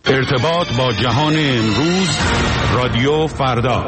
ارتباط با جهان امروز، رادیو فردا.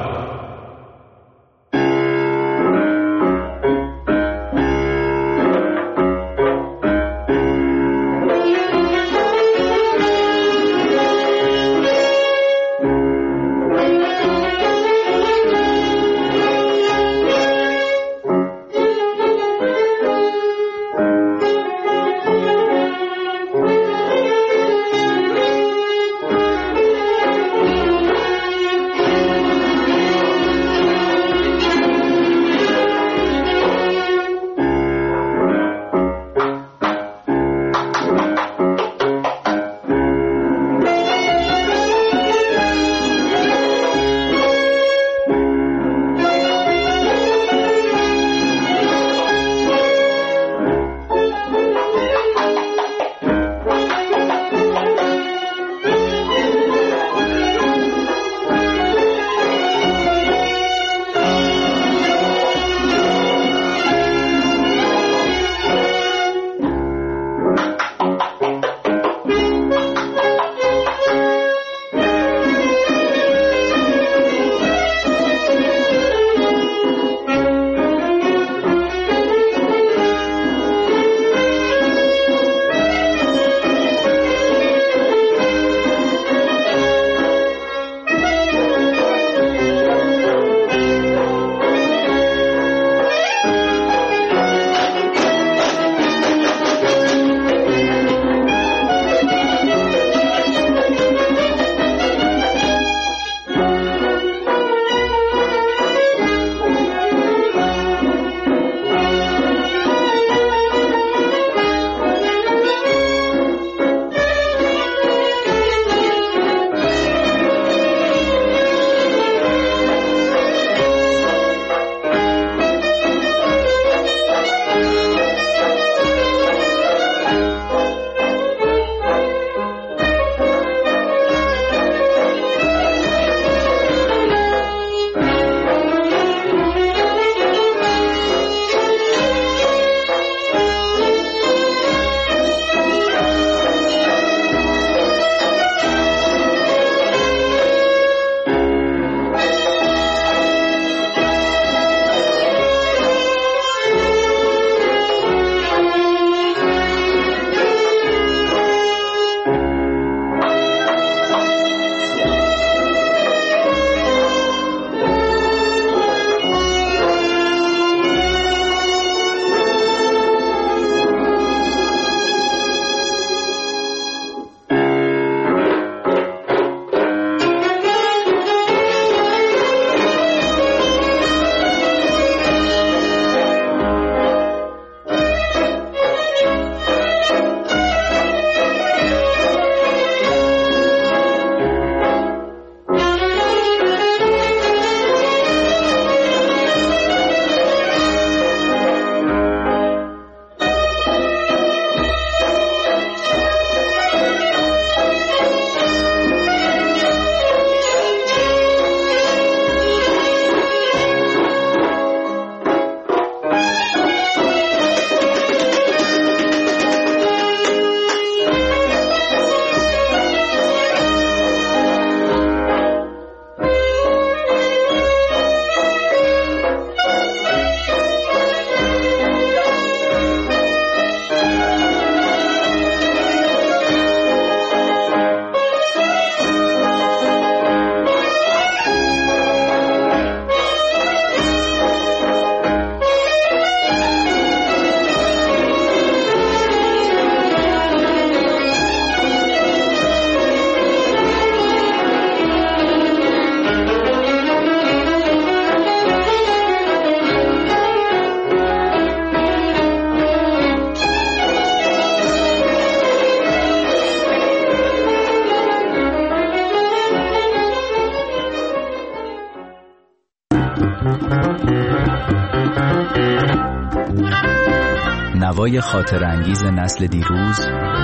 نوای خاطرانگیز نسل دیروز،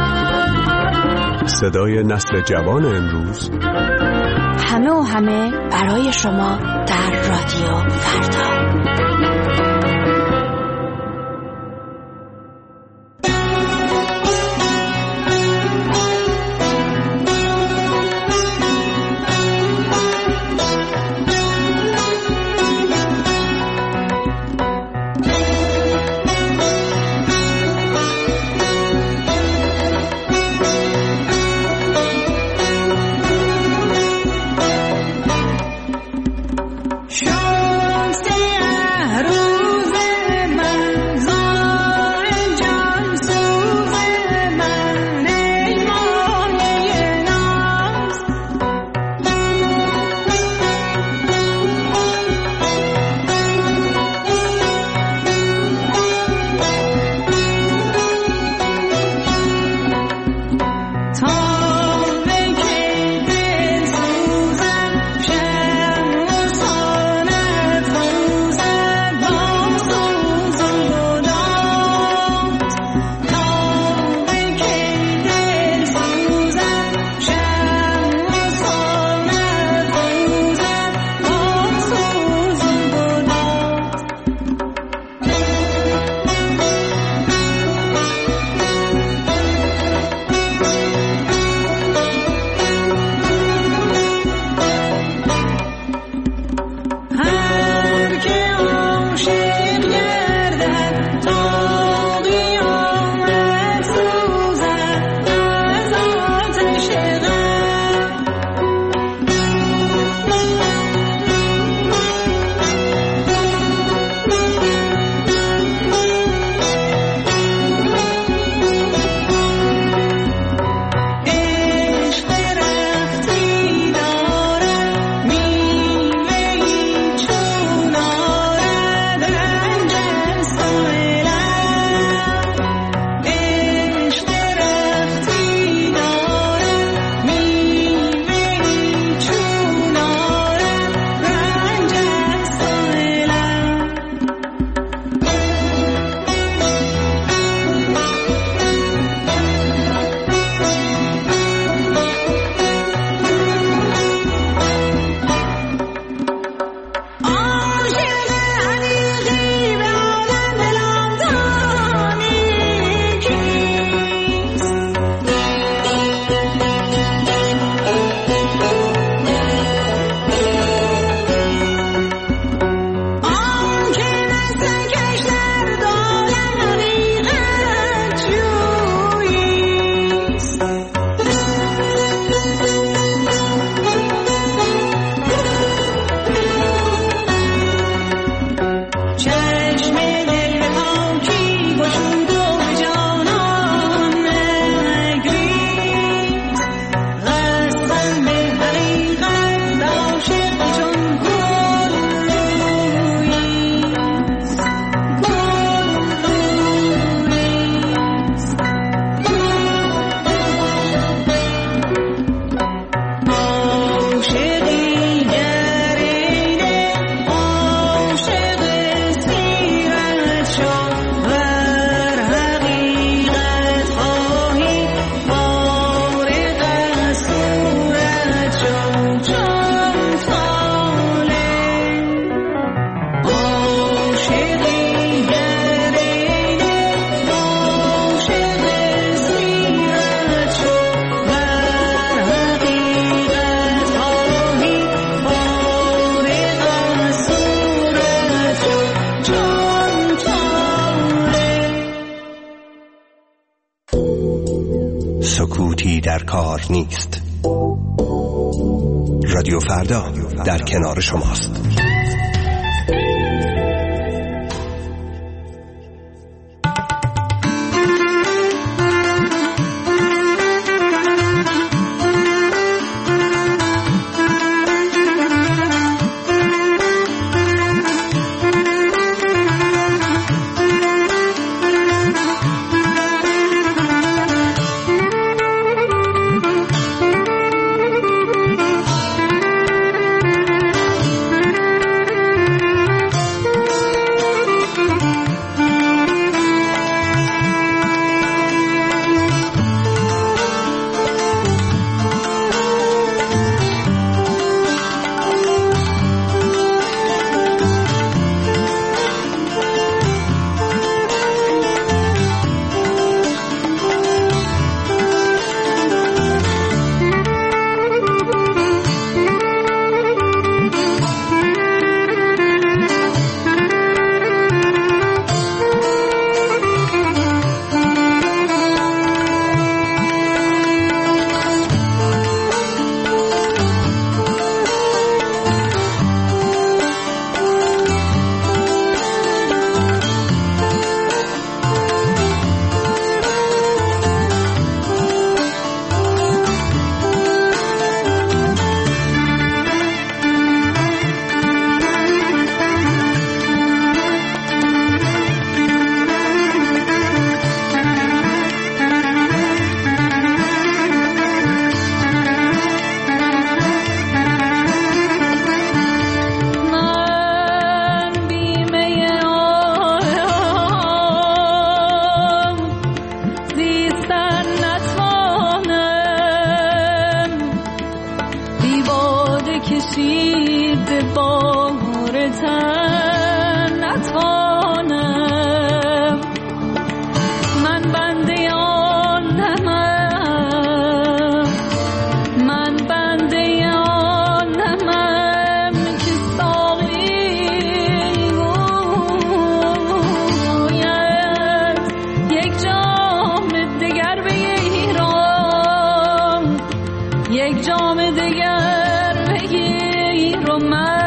صدای نسل جوان امروز، همه برای شما در رادیو فردا. سکوتی در کار نیست. رادیو فردا در کنار شماست. یک جام دگر بگیر و من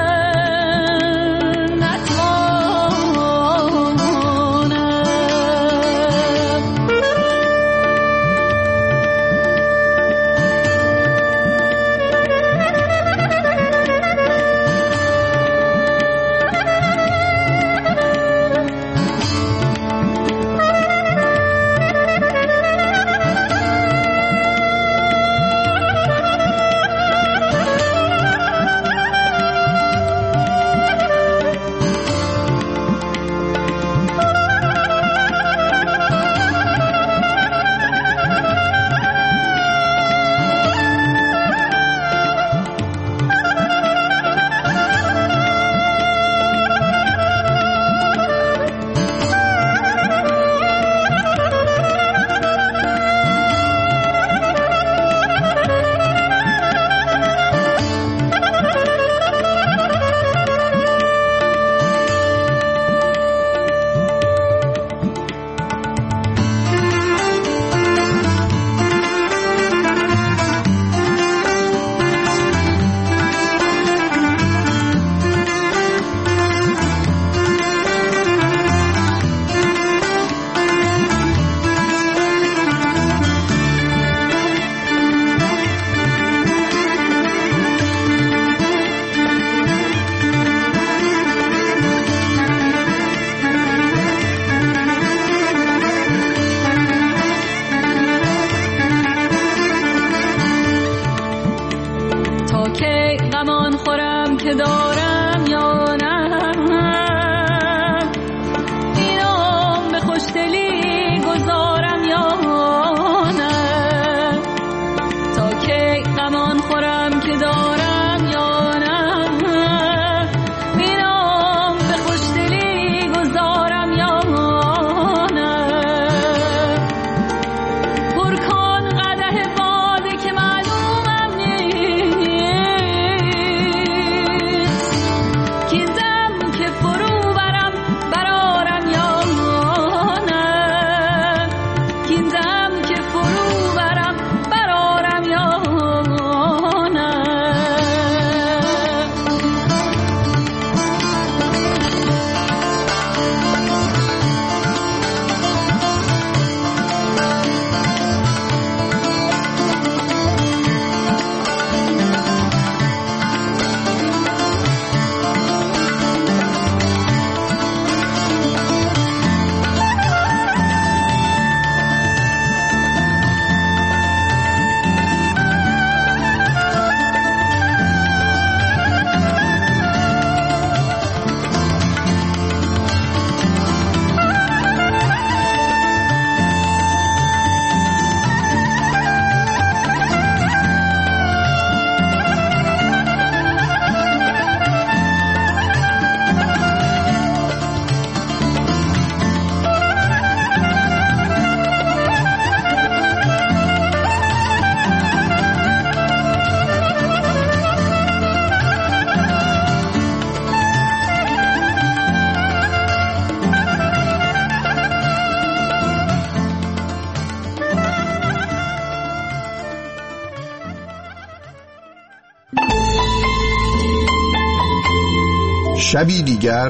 شبی دیگر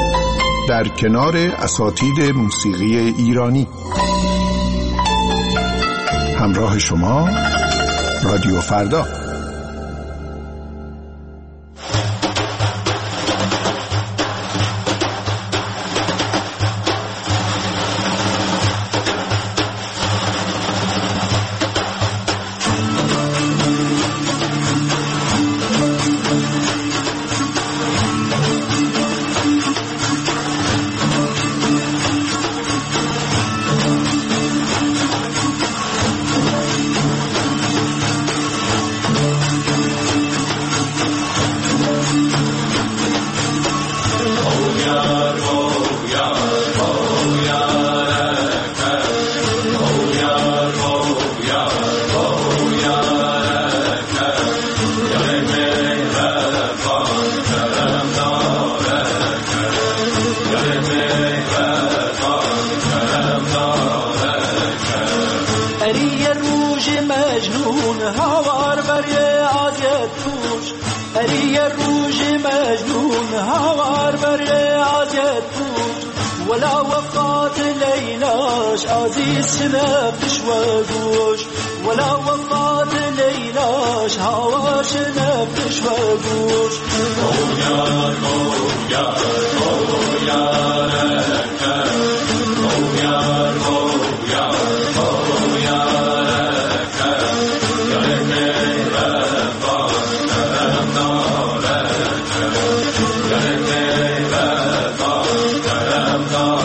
در کنار اساتید موسیقی ایرانی. همراه شما رادیو فردا. مجنون هوار بری آزیت توش اری روج مجنون هوار بری آزیت توش ولا وفات ليلاش عزيز شنبش وجوش ولا وفات ليلاش هوا شنبش وجوش مويا مويا مويا لك مويا مويا مويا لك يا لك رفا كرمنا لك يا لك رفا كرمنا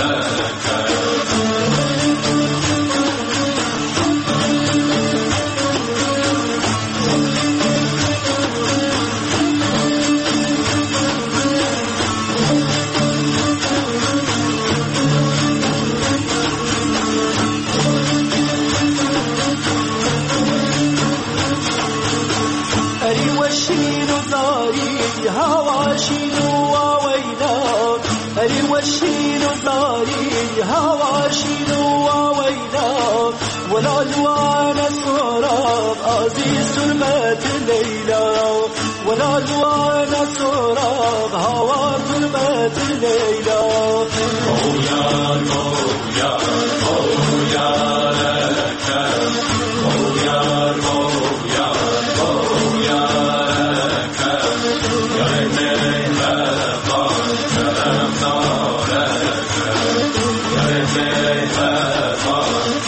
ولا الوانا سراب عزيز ظلمة الليلة ولا الوانا سراب هوا ظلمة الليلة مويا مويا مويا لك مويا مويا مويا لك يا لك رفا كرمنا لك يا لك رفا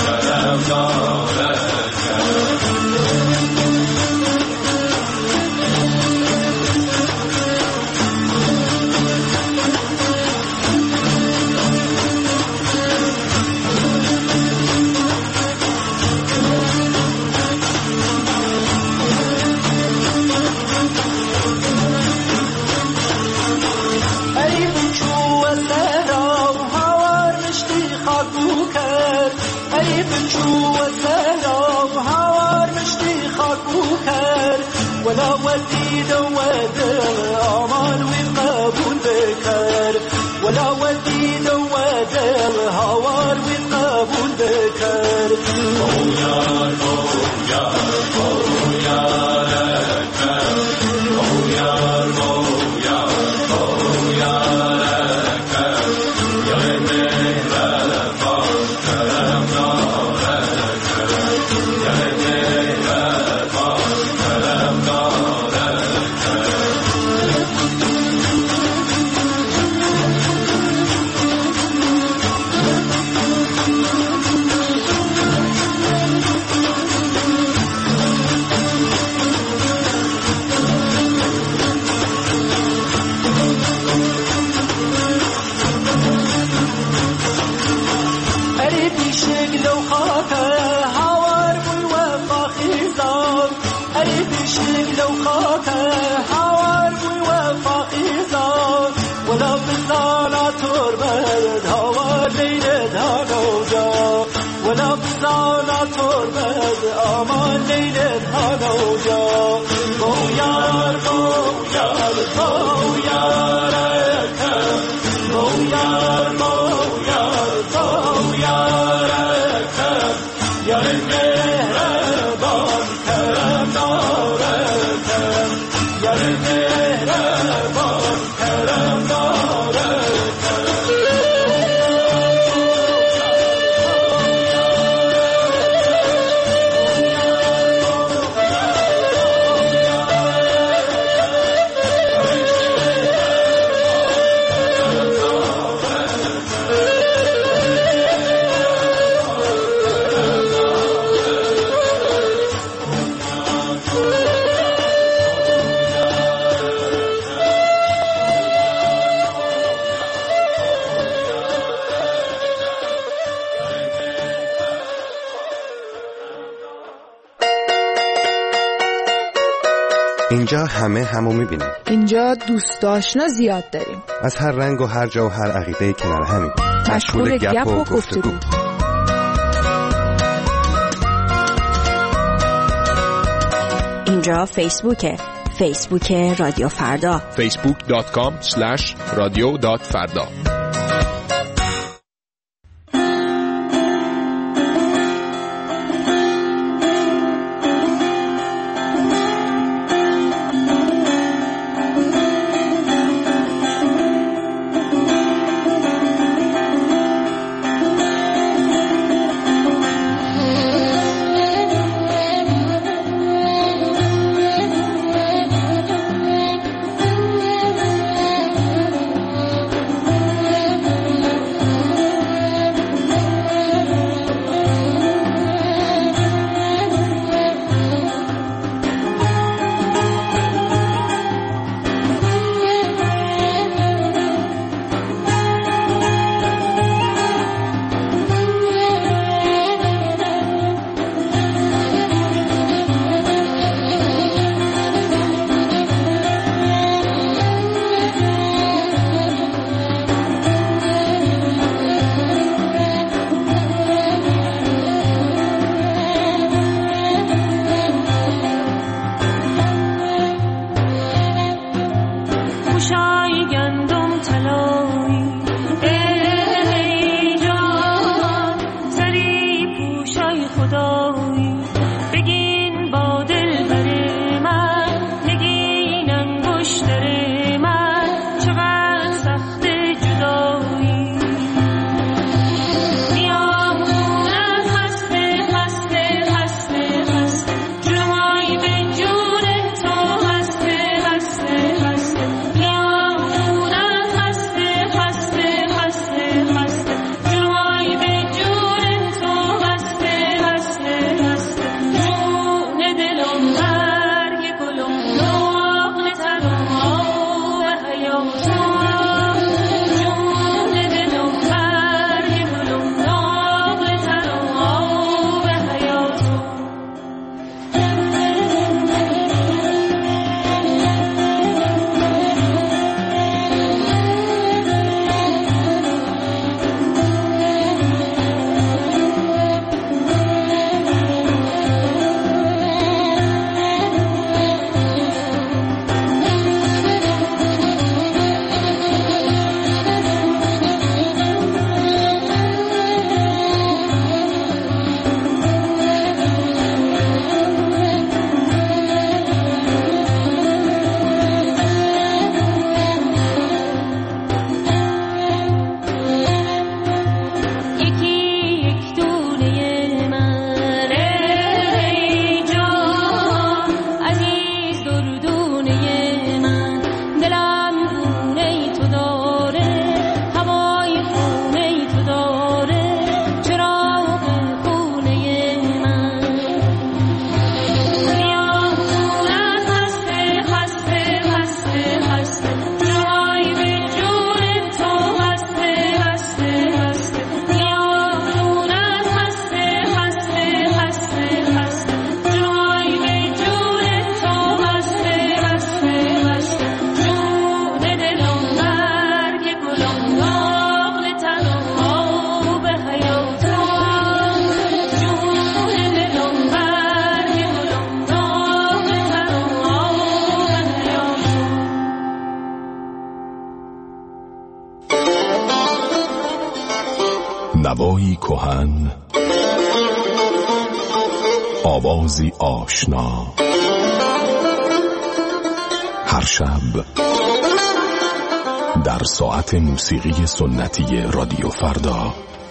ولا وديد ودر أمان وقبول بكر ولا وديد ودر هوار وقبول بكر مويا مويا مويا لك مويا مويا مويا لك يا لك رفا كرمنا لك يا لك رفا كرمنا آمان لیلت هانو جا مویار مویار مویار کم مویار مویار مویار کم یا مهربان کرم نارکم یا مهربان کرم نارکم اینجا همه همو میبینیم. اینجا دوست آشنا زیاد داریم. از هر رنگ و هر جا و هر عقیده کنار همیم. مشغول گپ و گفتگو. اینجا فیسبوک رادیو فردا. facebook.com/radio.farda. نوایی کهن، آوازی آشنا، هر شب در ساعت موسیقی سنتی رادیو فردا.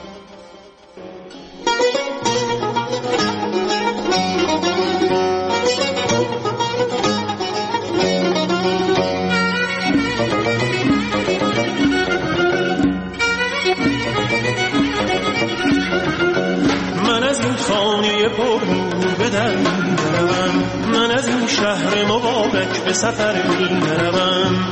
من از این خانه پرنور به در می‌روم، من از این شهر مبارک به سفر می‌روم.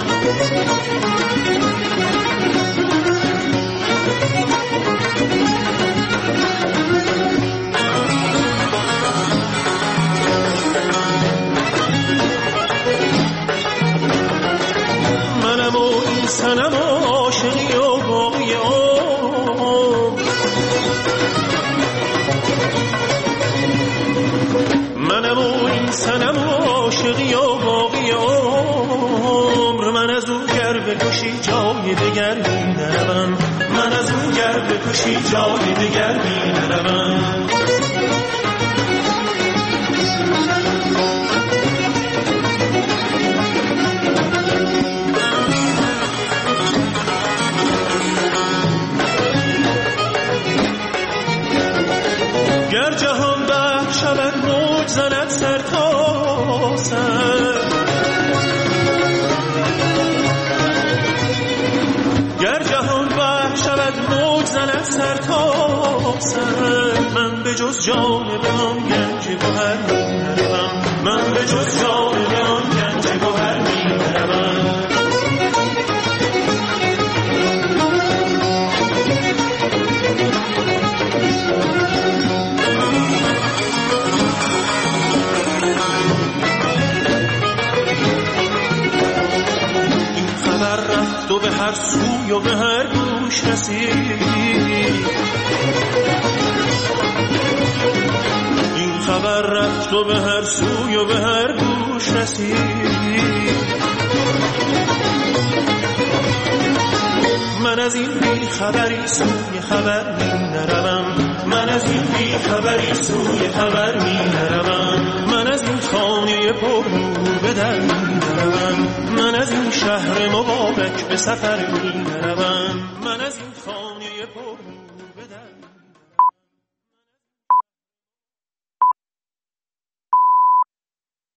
منم و این صنم و عاشقی و باقی عمر، منم و این صنم و عاشقی و باقی عمر. من از او گر بکشی جای دگر می نروم، من از او گر بکشی جای دگر می نروم. گر جهان بر شود موج زند سر تا سر، گر جهان بر شود موج زند سر تا سر. من به جز جان به آن گنج گوهر می نروم، من به جز جان به آن گنج گوهر می نروم. تو به هر سوی و به هر گوش رسید، این خبر رفت و به هر سوی و به هر گوش رسید. من از این بی خبری سوی خبر می نروم، من از این بی خبری سوی خبر می نروم. من از این خانه پرنور به در می نروم، من از این شهر مبارک به سفر می نروم. من از این